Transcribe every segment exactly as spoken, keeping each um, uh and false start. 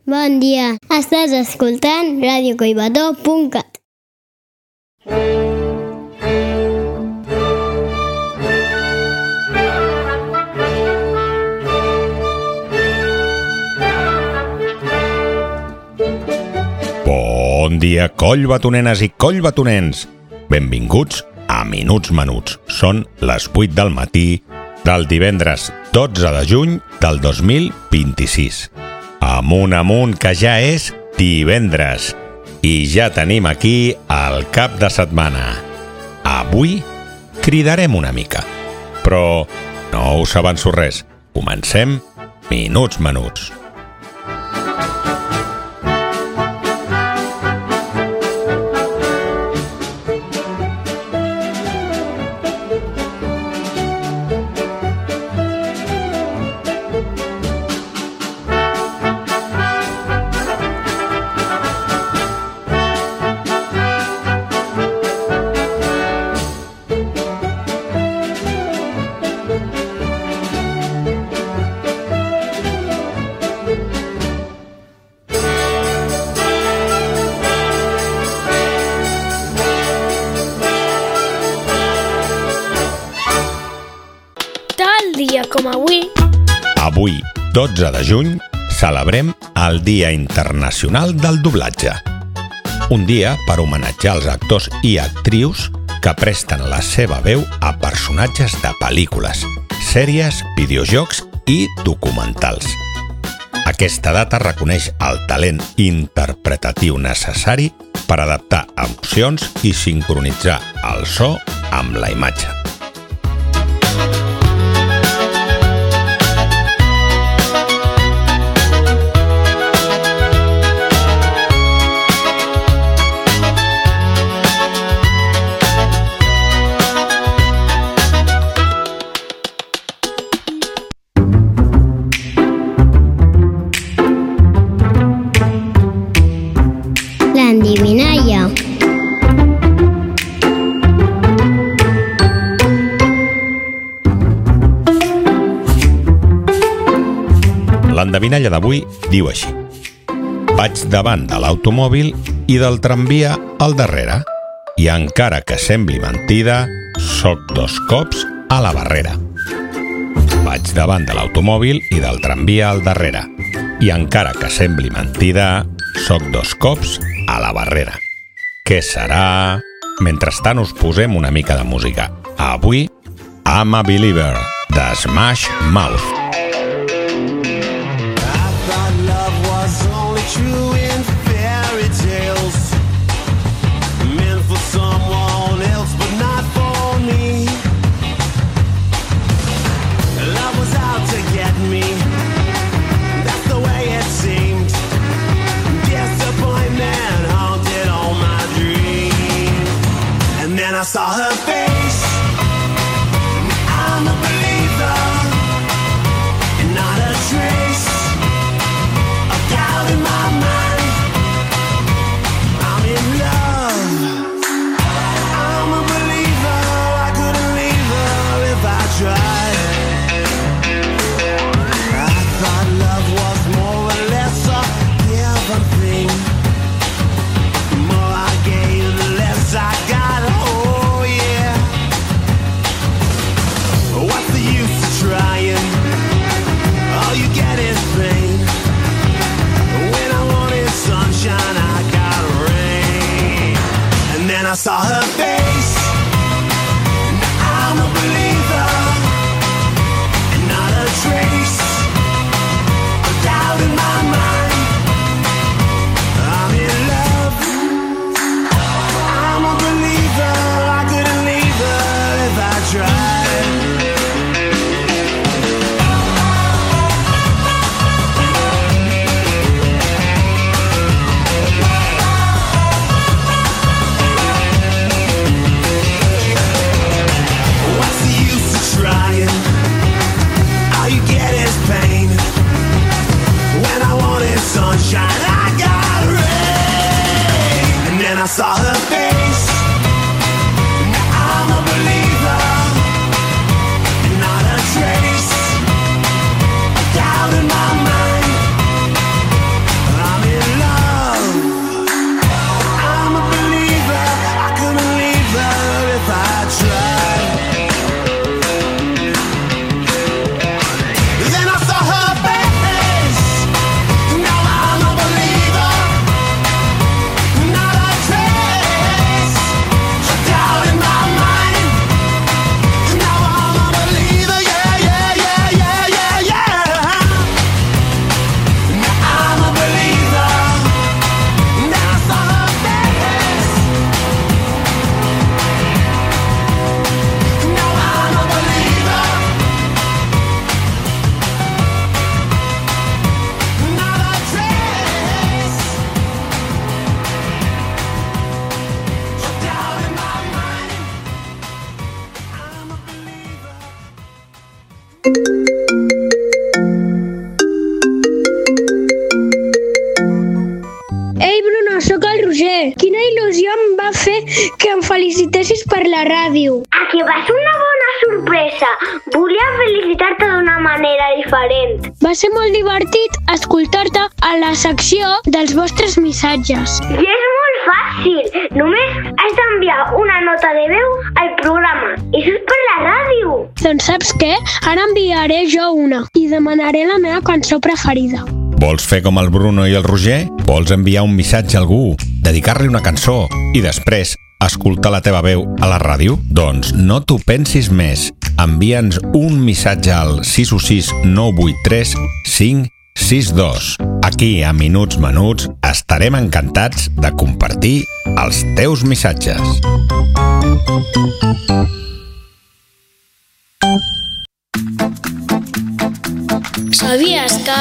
Bon dia, estàs escoltant ràdio collbató punt cat. Bon dia, collbatonenes i collbatonens. Benvinguts a Minuts Menuts. Són les vuit del matí del divendres dotze de juny del dos mil vint-i-sis. Amunt, amunt, que ja és divendres. I ja tenim aquí el cap de setmana. Avui cridarem una mica. Però no us avanço res. Comencem Minuts Menuts. Com avui. Avui, dotze de juny, celebrem el Dia Internacional del Doblatge. Un dia per homenatjar els actors i actrius que presten la seva veu a personatges de pel·lícules, sèries, videojocs i documentals. Aquesta data reconeix el talent interpretatiu necessari per adaptar emocions i sincronitzar el so amb la imatge. L'endevinalla. L'endevinalla d'avui diu així: vaig davant de l'automòbil i del tramvia al darrere, i encara que sembli mentida, soc dos cops a la barrera. Vaig davant de l'automòbil i del tramvia al darrere, i encara que sembli mentida, soc dos cops a la barrera. Què serà? Mentrestant us posem una mica de música. Avui, I'm a Believer, de Smash Mouth. I saw her face, I'm a believer, and not a trace of doubt in my mind. I'm in love, I'm a believer, I couldn't leave her if I tried. I thought love was more or less a given thing. The more I gave, the less I got. What's the use of trying? All you get is pain. When I wanted sunshine, I got rain. And then I saw her face. Now I'm a believer, and not a trace of doubt in my mind. I'm in love, I'm a believer, I couldn't leave her if I tried. Sunshine, I got rain. And then I saw her face. Now I'm a believer, and not a trace of doubt in my mind. Quina il·lusió em va fer que em felicitessis per la ràdio. A que va ser una bona sorpresa. Volia felicitar-te d'una manera diferent. Va ser molt divertit escoltar-te a la secció dels vostres missatges. I és molt fàcil. Només has d'enviar una nota de veu al programa. I això és per la ràdio. Doncs saps què? Ara enviaré jo una i demanaré la meva cançó preferida. Vols fer com el Bruno i el Roger? Vols enviar un missatge a algú, dedicar-li una cançó i després escoltar la teva veu a la ràdio? Doncs no t'ho pensis més. Envia'ns un missatge al sis u sis nou vuit tres cinc sis dos. Aquí, a Minuts Menuts, estarem encantats de compartir els teus missatges. Sabies que...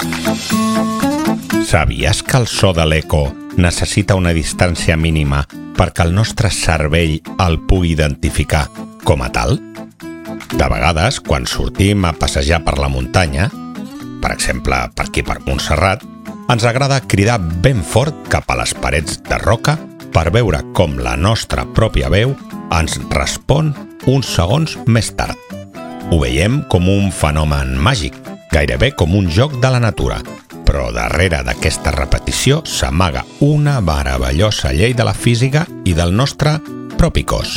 Sabies que el so de l'eco necessita una distància mínima perquè el nostre cervell el pugui identificar com a tal? De vegades, quan sortim a passejar per la muntanya, per exemple, per aquí per Montserrat, ens agrada cridar ben fort cap a les parets de roca per veure com la nostra pròpia veu ens respon uns segons més tard. Ho veiem com un fenomen màgic, gairebé com un joc de la natura, però darrere d'aquesta repetició s'amaga una meravellosa llei de la física i del nostre propi cos.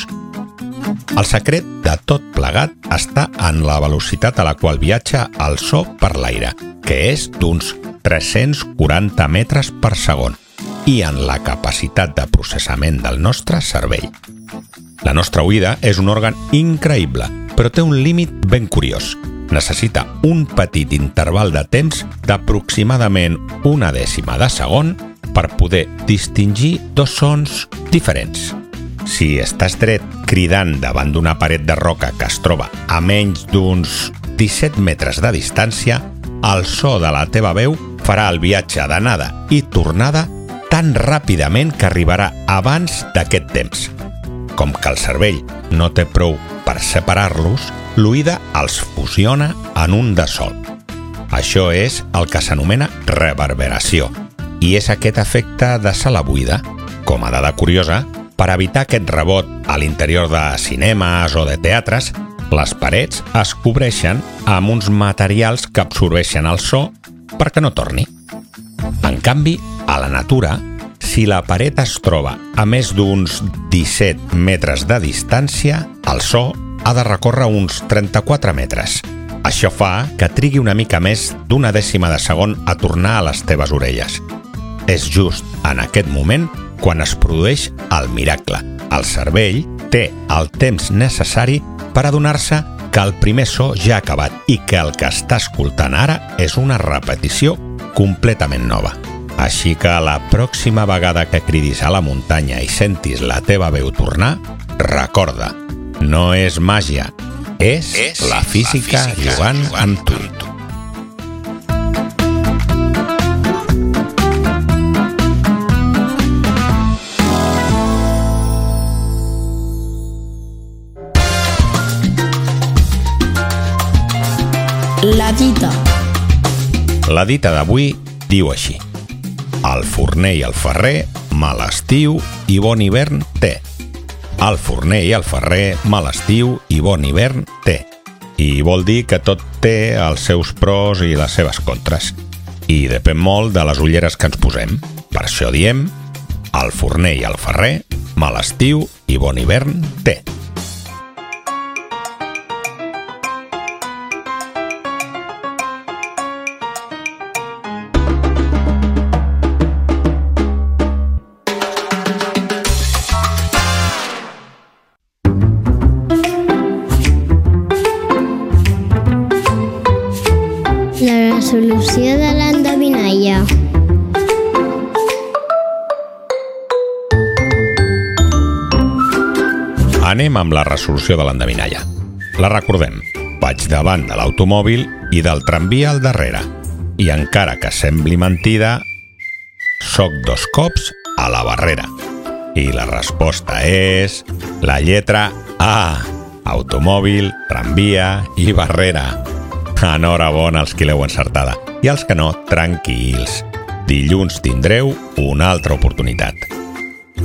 El secret de tot plegat està en la velocitat a la qual viatja el so per l'aire, que és d'uns tres-cents quaranta metres per segon, i en la capacitat de processament del nostre cervell. La nostra oïda és un òrgan increïble, però té un límit ben curiós. Necessita un petit interval de temps d'aproximadament una dècima de segon per poder distingir dos sons diferents. Si estàs dret cridant davant d'una paret de roca que es troba a menys d'uns disset metres de distància, el so de la teva veu farà el viatge d'anada i tornada tan ràpidament que arribarà abans d'aquest temps. Com que el cervell no té prou per separar-los, l'oïda els fusiona en un de sol. Això és el que s'anomena reverberació, i és aquest efecte de sala buida. Com a dada curiosa, per evitar aquest rebot a l'interior de cinemes o de teatres, les parets es cobreixen amb uns materials que absorbeixen el so perquè no torni. En canvi, a la natura, si la paret es troba a més d'uns disset metres de distància, el so ha de recórrer uns trenta-quatre metres. Això fa que trigui una mica més d'una dècima de segon a tornar a les teves orelles. És just en aquest moment quan es produeix el miracle. El cervell té el temps necessari per adonar-se que el primer so ja ha acabat i que el que està escoltant ara és una repetició completament nova. Així que la pròxima vegada que cridis a la muntanya i sentis la teva veu tornar, recorda, no és màgia, és, és la física, la física jugant, jugant amb tu. Amb tu. La dita. La dita d'avui diu així: el forner i el ferrer, mal estiu i bon hivern té. El forner i el ferrer, mal estiu i bon hivern té. I vol dir que tot té els seus pros i les seves contres. I depèn molt de les ulleres que ens posem. Per això diem, el forner i el ferrer, mal estiu i bon hivern té. Resolució de l'endevinalla. Anem amb la resolució de l'endevinalla. La recordem. Vaig davant de l'automòbil i del tramvia al darrere. I encara que sembli mentida, soc dos cops a la barrera. I la resposta és la lletra A. Automòbil, tramvia i barrera. Enhorabona als qui l'heu encertada. I als que no, tranquils. Dilluns tindreu una altra oportunitat.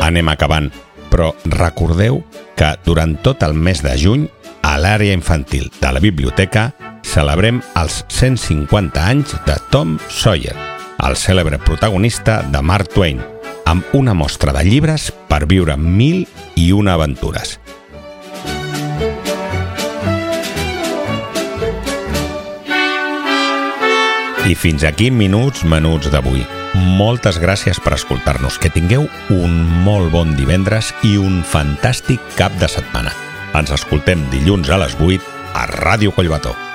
anem acabant, però recordeu que durant tot el mes de juny, a l'àrea infantil de la biblioteca, celebrem els cent cinquanta anys de Tom Sawyer, el cèlebre protagonista de Mark Twain, amb una mostra de llibres per viure mil i una aventures. I fins aquí Minuts Menuts d'avui. Moltes gràcies per escoltar-nos. Que tingueu un molt bon divendres i un fantàstic cap de setmana. Ens escoltem dilluns a les vuit a Ràdio Collbató.